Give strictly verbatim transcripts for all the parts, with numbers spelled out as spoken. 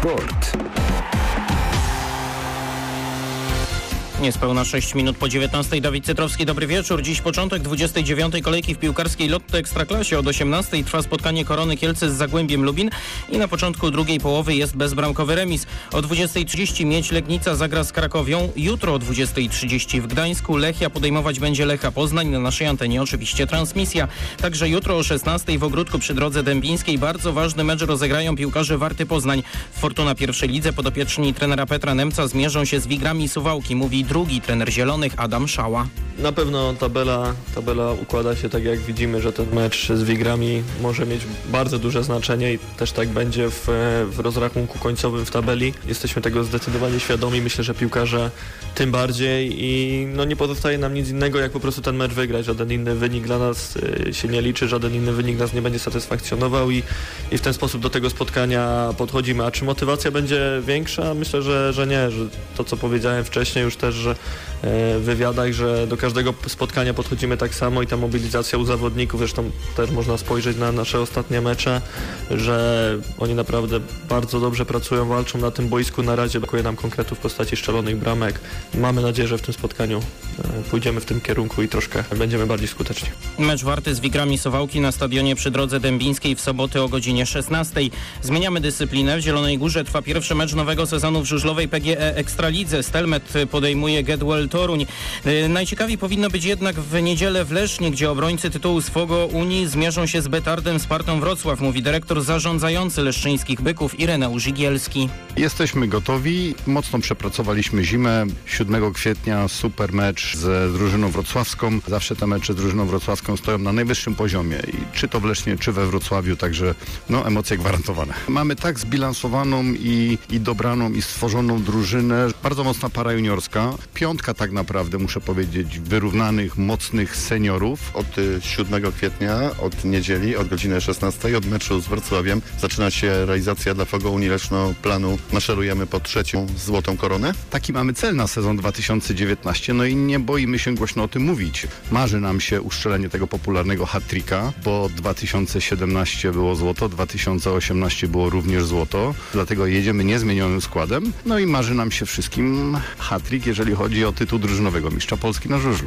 Sport. Niespełna sześć minut po dziewiętnastej. Dawid Cytrowski, dobry wieczór. Dziś początek dwudziestej dziewiątej kolejki w piłkarskiej Lotto Ekstraklasie. Od osiemnastej trwa spotkanie Korony Kielce z Zagłębiem Lubin i na początku drugiej połowy jest bezbramkowy remis. O dwudziestej trzydzieści Miedź Legnica zagra z Krakowią. Jutro o dwudziestej trzydzieści w Gdańsku Lechia podejmować będzie Lecha Poznań. Na naszej antenie oczywiście transmisja. Także jutro o szesnastej w Ogródku przy Drodze Dębińskiej bardzo ważny mecz rozegrają piłkarze Warty Poznań. W Fortuna pierwszej lidze podopieczni trenera Petra Nemca zmierzą się z Wigrami Suwałki, mówi drugi trener Zielonych Adam Szała. Na pewno tabela, tabela układa się tak, jak widzimy, że ten mecz z Wigrami może mieć bardzo duże znaczenie i też tak będzie w, w rozrachunku końcowym w tabeli. Jesteśmy tego zdecydowanie świadomi, myślę, że piłkarze tym bardziej i no nie pozostaje nam nic innego, jak po prostu ten mecz wygrać. Żaden inny wynik dla nas się nie liczy, żaden inny wynik nas nie będzie satysfakcjonował i, i w ten sposób do tego spotkania podchodzimy. A czy motywacja będzie większa? Myślę, że, że nie, że to, co powiedziałem wcześniej już też, że w wywiadach, że do każdego spotkania podchodzimy tak samo i ta mobilizacja u zawodników, zresztą też można spojrzeć na nasze ostatnie mecze, że oni naprawdę bardzo dobrze pracują, walczą na tym boisku. Na razie brakuje nam konkretów w postaci strzelonych bramek. Mamy nadzieję, że w tym spotkaniu pójdziemy w tym kierunku i troszkę będziemy bardziej skuteczni. Mecz Warty z Wigrami Suwałki na stadionie przy Drodze Dębińskiej w sobotę o godzinie szesnastej. Zmieniamy dyscyplinę. W Zielonej Górze trwa pierwszy mecz nowego sezonu w żużlowej P G E Ekstralidze. Stelmet podejmuje Gedwell Toruń. Najciekawiej powinno być jednak w niedzielę w Lesznie, gdzie obrońcy tytułu Sfogo Unii zmierzą się z Betardem Spartą Wrocław, mówi dyrektor zarządzający leszczyńskich Byków Ireneusz Igielski. Jesteśmy gotowi, mocno przepracowaliśmy zimę. siódmego kwietnia super mecz z drużyną wrocławską. Zawsze te mecze z drużyną wrocławską stoją na najwyższym poziomie i czy to w Lesznie, czy we Wrocławiu, także no emocje gwarantowane. Mamy tak zbilansowaną i, i dobraną i stworzoną drużynę, bardzo mocna para juniorska, piątka tak naprawdę, muszę powiedzieć, wyrównanych, mocnych seniorów. Od siódmego kwietnia, od niedzieli, od godziny szesnastej, od meczu z Wrocławiem zaczyna się realizacja dla Fogo Unii Leszno planu. Maszerujemy po trzecią złotą koronę. Taki mamy cel na sezon dwa tysiące dziewiętnasty, no i nie boimy się głośno o tym mówić. Marzy nam się uszczelenie tego popularnego hat-tricka, bo dwa tysiące siedemnaście było złoto, dwa tysiące osiemnaście było również złoto, dlatego jedziemy niezmienionym składem. No i marzy nam się wszystkim hat-trick, jeżeli chodzi o tytuł drużynowego mistrza Polski na żużlu.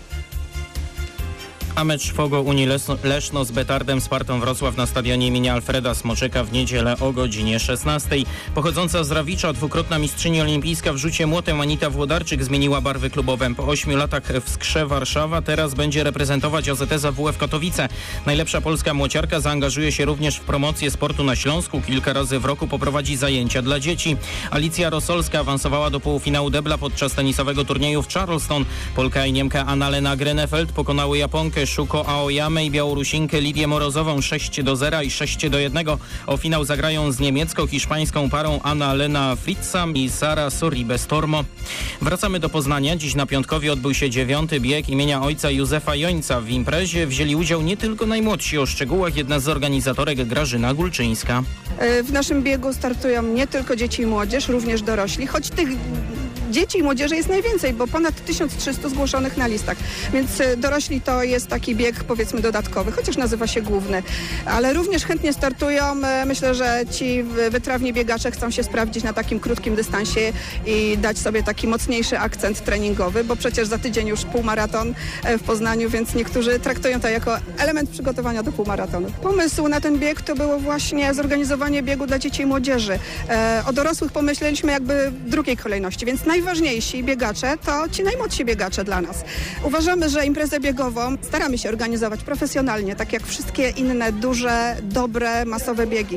A mecz Fogo Unii Leszno z Betardem Spartą Wrocław na stadionie imienia Alfreda Smoczyka w niedzielę o godzinie szesnastej. Pochodząca z Rawicza, dwukrotna mistrzyni olimpijska w rzucie młotem Anita Włodarczyk zmieniła barwy klubowe. Po ośmiu latach w Skrze Warszawa teraz będzie reprezentować O Z S A W F Katowice. Najlepsza polska młociarka zaangażuje się również w promocję sportu na Śląsku. Kilka razy w roku poprowadzi zajęcia dla dzieci. Alicja Rosolska awansowała do półfinału debla podczas tenisowego turnieju w Charleston. Polka i Niemka Annalena Grenefeld pokonały Japonkę Shuko Aoyamę i Białorusinkę Lidię Morozową sześć do zera i sześć do jednego. O finał zagrają z niemiecko-hiszpańską parą Anna-Lena Fritzam i Sara Sorribes-Tormo. Wracamy do Poznania. Dziś na Piątkowie odbył się dziewiąty bieg imienia ojca Józefa Jońca. W imprezie wzięli udział nie tylko najmłodsi. O szczegółach jedna z organizatorek Grażyna Gulczyńska. W naszym biegu startują nie tylko dzieci i młodzież, również dorośli, choć tych dzieci i młodzieży jest najwięcej, bo ponad tysiąc trzysta zgłoszonych na listach, więc dorośli to jest taki bieg, powiedzmy, dodatkowy, chociaż nazywa się główny, ale również chętnie startują. Myślę, że ci wytrawni biegacze chcą się sprawdzić na takim krótkim dystansie i dać sobie taki mocniejszy akcent treningowy, bo przecież za tydzień już półmaraton w Poznaniu, więc niektórzy traktują to jako element przygotowania do półmaratonu. Pomysł na ten bieg to było właśnie zorganizowanie biegu dla dzieci i młodzieży. O dorosłych pomyśleliśmy jakby w drugiej kolejności, więc najważniejsi biegacze to ci najmłodsi biegacze dla nas. Uważamy, że imprezę biegową staramy się organizować profesjonalnie, tak jak wszystkie inne duże, dobre, masowe biegi.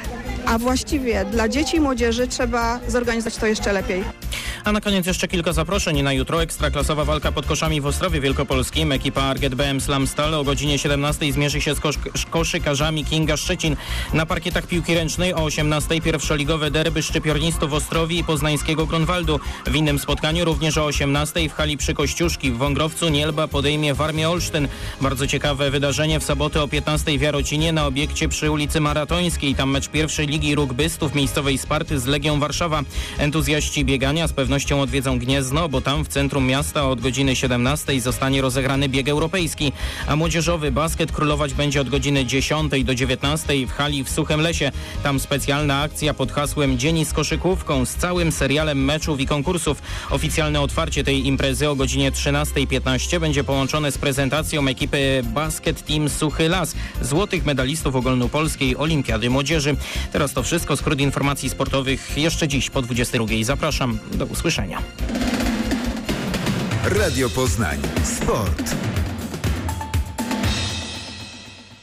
A właściwie dla dzieci i młodzieży trzeba zorganizować to jeszcze lepiej. A na koniec jeszcze kilka zaproszeń na jutro. Ekstraklasowa walka pod koszami w Ostrowie Wielkopolskim. Ekipa Arget B M Slam Stal o godzinie siedemnastej zmierzy się z kosz- koszykarzami Kinga Szczecin. Na parkietach piłki ręcznej o osiemnastej pierwszoligowe derby szczypiornistów Ostrowi i poznańskiego Grunwaldu. W innym spotkaniu również o osiemnastej w hali przy Kościuszki w Wągrowcu Nielba podejmie Warmię Olsztyn. Bardzo ciekawe wydarzenie w sobotę o piętnastej w Jarocinie na obiekcie przy ulicy Maratońskiej. Tam mecz pierwszej ligi rugbystów miejscowej Sparty z Legią Warszawa. Entuzjaści biegania z pewnością pewnością odwiedzą Gniezno, bo tam w centrum miasta od godziny siedemnastej zostanie rozegrany bieg europejski, a młodzieżowy basket królować będzie od godziny dziesiątej do dziewiętnastej w hali w Suchym Lesie. Tam specjalna akcja pod hasłem Dzień z koszykówką z całym serialem meczów i konkursów. Oficjalne otwarcie tej imprezy o godzinie trzynastej piętnaście będzie połączone z prezentacją ekipy Basket Team Suchy Las, złotych medalistów ogólnopolskiej Olimpiady Młodzieży. Teraz to wszystko. Skrót informacji sportowych jeszcze dziś po dwudziestej drugiej. Zapraszam. Do usłyszenia. Radio Poznań. Sport.